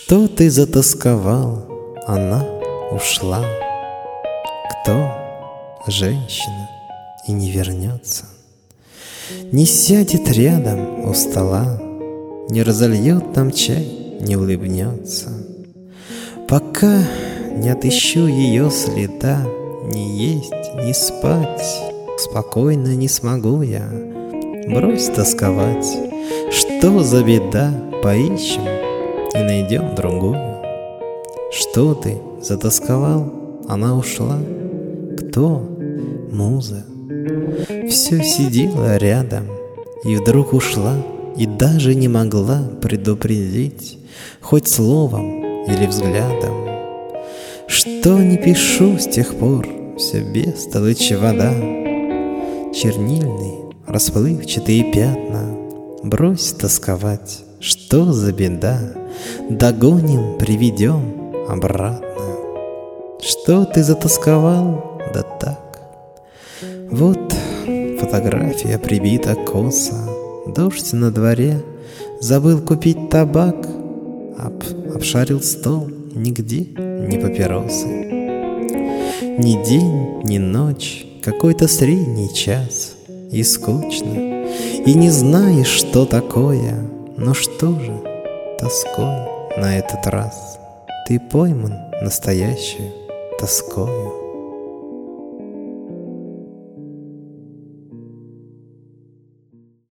Что ты затасковал? Она ушла. Кто? Женщина, и не вернется. Не сядет рядом у стола, не разольет нам чай, не улыбнется. Пока не отыщу ее следа, ни есть, ни спать спокойно не смогу я. Брось тосковать, что за беда, поищем и найдем другую. Что ты затасковал? Она ушла. Кто? Муза. Все сидела рядом и вдруг ушла, и даже не могла предупредить хоть словом или взглядом. Что не пишу с тех пор, все бестолочь вода, чернильные расплывчатые пятна. Брось тосковать, что за беда, догоним, приведем обратно. Что ты затасковал? Да так. Вот фотография прибита косо, дождь на дворе, забыл купить табак, обшарил стол, нигде ни папиросы. Ни день, ни ночь, какой-то средний час, и скучно, и не знаешь, что такое. Но что же тоской на этот раз? Ты пойман настоящей тоскою.